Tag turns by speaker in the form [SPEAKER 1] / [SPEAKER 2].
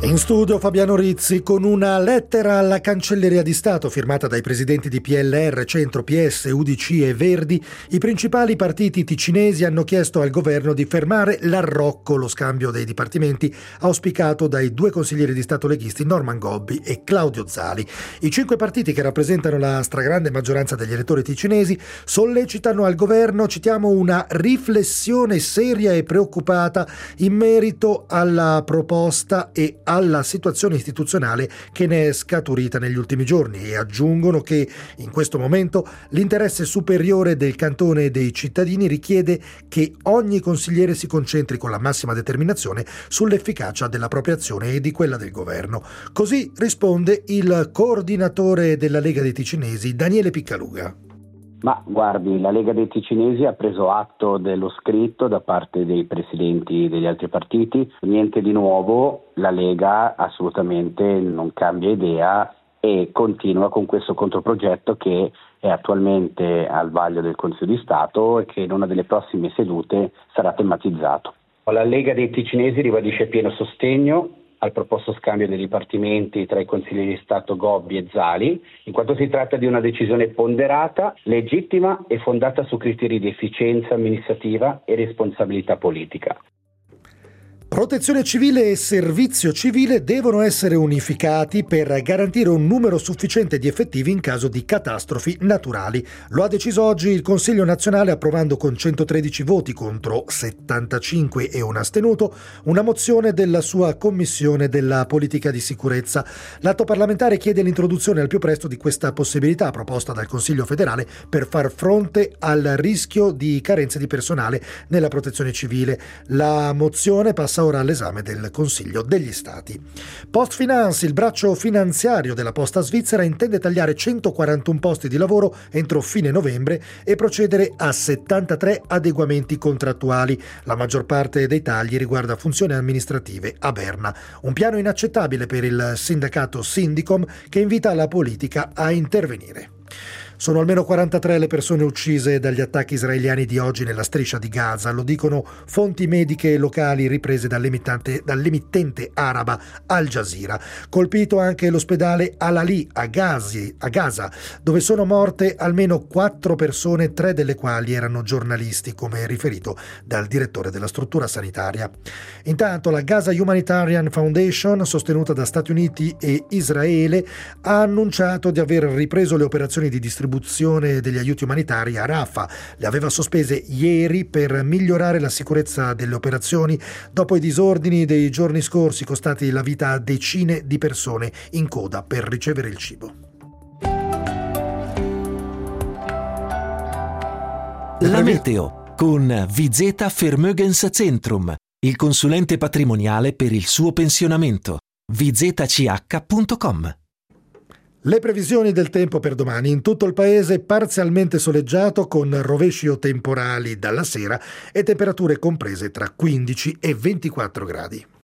[SPEAKER 1] In studio Fabiano Rizzi con una lettera alla Cancelleria di Stato firmata dai presidenti di PLR, Centro, PS, UDC e Verdi. I principali partiti ticinesi hanno chiesto al governo di fermare l'arrocco, lo scambio dei dipartimenti auspicato dai due consiglieri di Stato leghisti Norman Gobbi e Claudio Zali. I 5 partiti che rappresentano la stragrande maggioranza degli elettori ticinesi sollecitano al governo, citiamo, una riflessione seria e preoccupata in merito alla proposta e alla situazione istituzionale che ne è scaturita negli ultimi giorni, e aggiungono che in questo momento l'interesse superiore del cantone e dei cittadini richiede che ogni consigliere si concentri con la massima determinazione sull'efficacia della propria azione e di quella del governo. Così risponde il coordinatore della Lega dei Ticinesi, Daniele Piccaluga.
[SPEAKER 2] Ma guardi, la Lega dei Ticinesi ha preso atto dello scritto da parte dei presidenti degli altri partiti. Niente di nuovo, la Lega assolutamente non cambia idea e continua con questo controprogetto che è attualmente al vaglio del Consiglio di Stato e che in una delle prossime sedute sarà tematizzato. La Lega dei Ticinesi ribadisce pieno sostegno al proposto scambio dei dipartimenti tra i consiglieri di Stato Gobbi e Zali, in quanto si tratta di una decisione ponderata, legittima e fondata su criteri di efficienza amministrativa e responsabilità politica.
[SPEAKER 1] Protezione civile e servizio civile devono essere unificati per garantire un numero sufficiente di effettivi in caso di catastrofi naturali. Lo ha deciso oggi il Consiglio nazionale approvando con 113 voti contro 75 e un astenuto una mozione della sua Commissione della Politica di Sicurezza. L'atto parlamentare chiede l'introduzione al più presto di questa possibilità proposta dal Consiglio federale per far fronte al rischio di carenze di personale nella protezione civile. La mozione passa ora all'esame del Consiglio degli Stati. Postfinance, il braccio finanziario della Posta Svizzera, intende tagliare 141 posti di lavoro entro fine novembre e procedere a 73 adeguamenti contrattuali. La maggior parte dei tagli riguarda funzioni amministrative a Berna. Un piano inaccettabile per il sindacato Sindicom, che invita la politica a intervenire. Sono almeno 43 le persone uccise dagli attacchi israeliani di oggi nella striscia di Gaza, lo dicono fonti mediche locali riprese dall'emittente araba Al Jazeera. Colpito anche l'ospedale Al-Ali a Gaza, dove sono morte almeno 4 persone, 3 delle quali erano giornalisti, come riferito dal direttore della struttura sanitaria. Intanto la Gaza Humanitarian Foundation, sostenuta da Stati Uniti e Israele, ha annunciato di aver ripreso le operazioni di distribuzione degli aiuti umanitari a Rafah. Le aveva sospese ieri per migliorare la sicurezza delle operazioni dopo i disordini dei giorni scorsi costati la vita a decine di persone in coda per ricevere il cibo.
[SPEAKER 3] La meteo con Vizeta Vermögenscentrum, il consulente patrimoniale per il suo pensionamento. vzch.com.
[SPEAKER 1] Le previsioni del tempo per domani: in tutto il paese parzialmente soleggiato con rovesci o temporali dalla sera e temperature comprese tra 15 e 24 gradi.